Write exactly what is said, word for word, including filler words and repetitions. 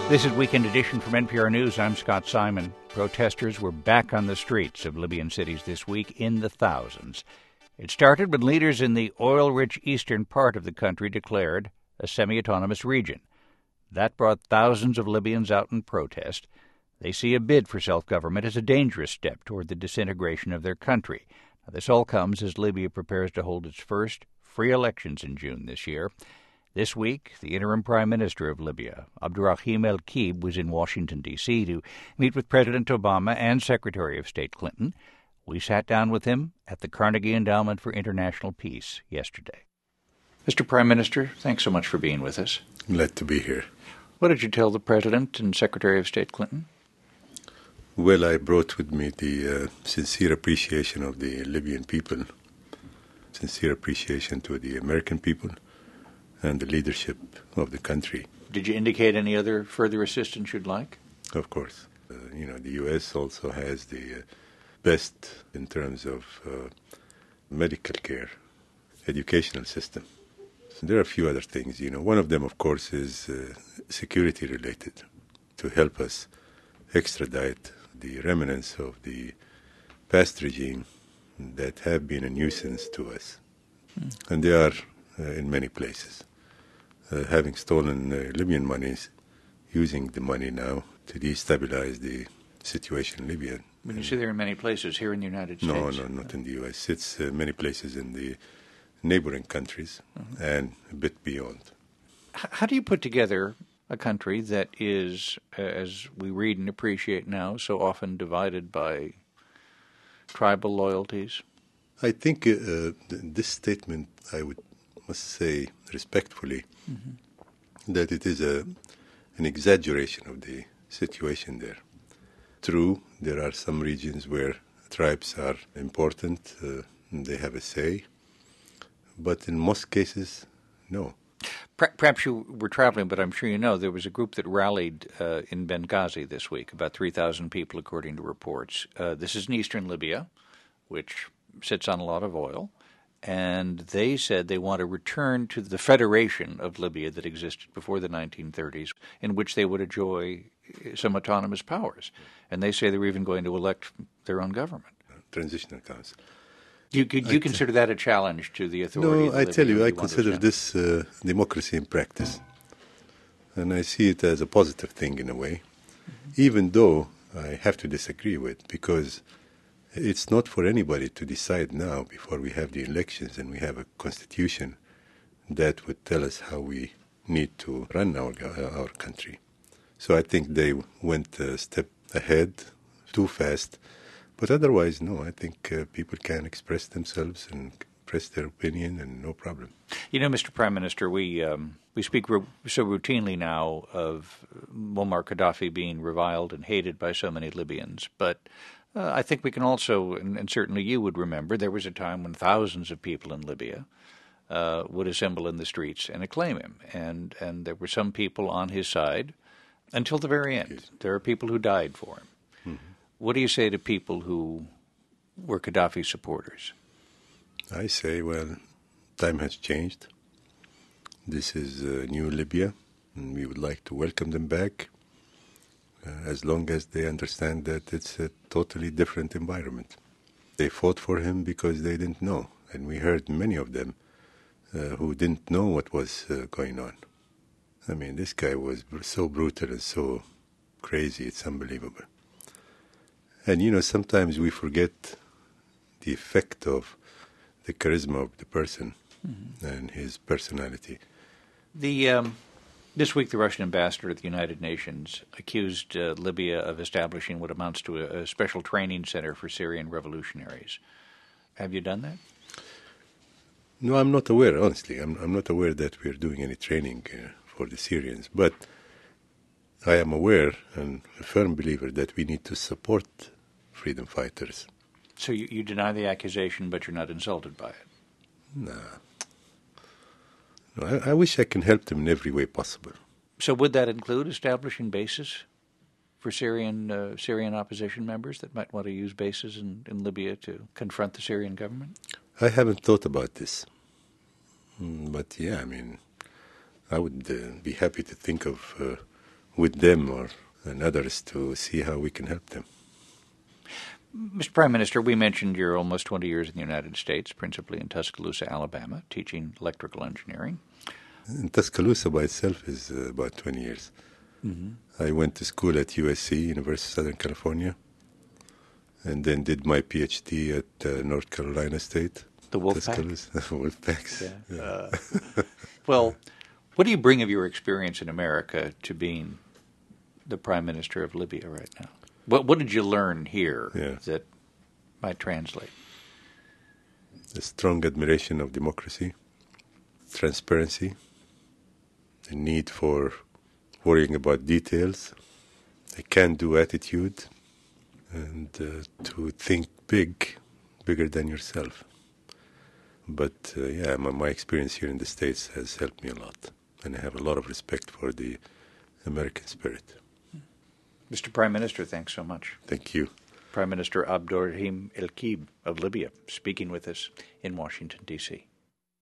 This is Weekend Edition from N P R News. I'm Scott Simon. Protesters were back on the streets of Libyan cities this week in the thousands. It started when leaders in the oil-rich eastern part of the country declared a semi-autonomous region. That brought thousands of Libyans out in protest. They see a bid for self-government as a dangerous step toward the disintegration of their country. Now, this all comes as Libya prepares to hold its first free elections in June this year. This week, the interim prime minister of Libya, Abdurrahim El-Kib, was in Washington, D C to meet with President Obama and Secretary of State Clinton. We sat down with him at the Carnegie Endowment for International Peace yesterday. Mister Prime Minister, thanks so much for being with us. Glad to be here. What did you tell the President and Secretary of State Clinton? Well, I brought with me the uh, sincere appreciation of the Libyan people, sincere appreciation to the American people, and the leadership of the country. Did you indicate any other further assistance you'd like? Of course. Uh, you know, the U S also has the uh, best in terms of uh, medical care, educational system. So there are a few other things, you know. One of them, of course, is uh, security related, to help us extradite the remnants of the past regime that have been a nuisance to us. Hmm. And they are uh, in many places. Uh, having stolen uh, Libyan monies, using the money now to destabilize the situation in Libya. When you say they're in many places, here in the United States? No, no, not in the U S. It's uh, many places in the neighboring countries mm-hmm. and a bit beyond. H- how do you put together a country that is, uh, as we read and appreciate now, so often divided by tribal loyalties? I think uh, th- this statement, I would must say respectfully, mm-hmm. that it is a an exaggeration of the situation there. True, there are some regions where tribes are important, uh, they have a say, but in most cases, no. Perhaps you were traveling, but I'm sure you know there was a group that rallied uh, in Benghazi this week, about three thousand people according to reports. Uh, this is in eastern Libya, which sits on a lot of oil. And they said they want to return to the federation of Libya that existed before the nineteen thirties, in which they would enjoy some autonomous powers. And they say they're even going to elect their own government. Transitional council. You, could you t- consider that a challenge to the authority? No, I tell you, I consider this uh, democracy in practice. And I see it as a positive thing in a way, mm-hmm. even though I have to disagree with, because it's not for anybody to decide now before we have the elections and we have a constitution that would tell us how we need to run our our country. So I think they went a step ahead, too fast. But otherwise, no, I think uh, people can express themselves and express their opinion and no problem. You know, Mister Prime Minister, we um, we speak ro- so routinely now of Muammar Gaddafi being reviled and hated by so many Libyans, but Uh, I think we can also, and, and certainly you would remember, there was a time when thousands of people in Libya uh, would assemble in the streets and acclaim him. And, and there were some people on his side until the very end. Yes. There are people who died for him. Mm-hmm. What do you say to people who were Gaddafi supporters? I say, well, time has changed. This is uh, new Libya, and we would like to welcome them back. Uh, as long as they understand that it's a totally different environment. They fought for him because they didn't know, and we heard many of them uh, who didn't know what was uh, going on. I mean, this guy was so brutal and so crazy, it's unbelievable. And, you know, sometimes we forget the effect of the charisma of the person mm-hmm. and his personality. The... Um This week, the Russian ambassador at the United Nations accused uh, Libya of establishing what amounts to a, a special training center for Syrian revolutionaries. Have you done that? No, I'm not aware, honestly. I'm, I'm not aware that we're doing any training uh, for the Syrians. But I am aware and a firm believer that we need to support freedom fighters. So you, you deny the accusation, but you're not insulted by it? Nah. I, I wish I can help them in every way possible. So would that include establishing bases for Syrian uh, Syrian opposition members that might want to use bases in, in Libya to confront the Syrian government? I haven't thought about this. But yeah, I mean, I would uh, be happy to think of uh, with them or and others to see how we can help them. Mister Prime Minister, we mentioned you're almost twenty years in the United States, principally in Tuscaloosa, Alabama, teaching electrical engineering. And Tuscaloosa by itself is uh, about twenty years. Mm-hmm. I went to school at U S C, University of Southern California, and then did my PhD at uh, North Carolina State. The Wolfpack? Wolfpacks. Yeah. yeah. Uh, well, what do you bring of your experience in America to being the Prime Minister of Libya right now? What What did you learn here yeah. that might translate? A strong admiration of democracy, transparency, the need for worrying about details, a can-do attitude, and uh, to think big, bigger than yourself. But uh, yeah, my, my experience here in the States has helped me a lot, and I have a lot of respect for the American spirit. Mister Prime Minister, thanks so much. Thank you. Prime Minister Abdurrahim El-Kib of Libya, speaking with us in Washington, D C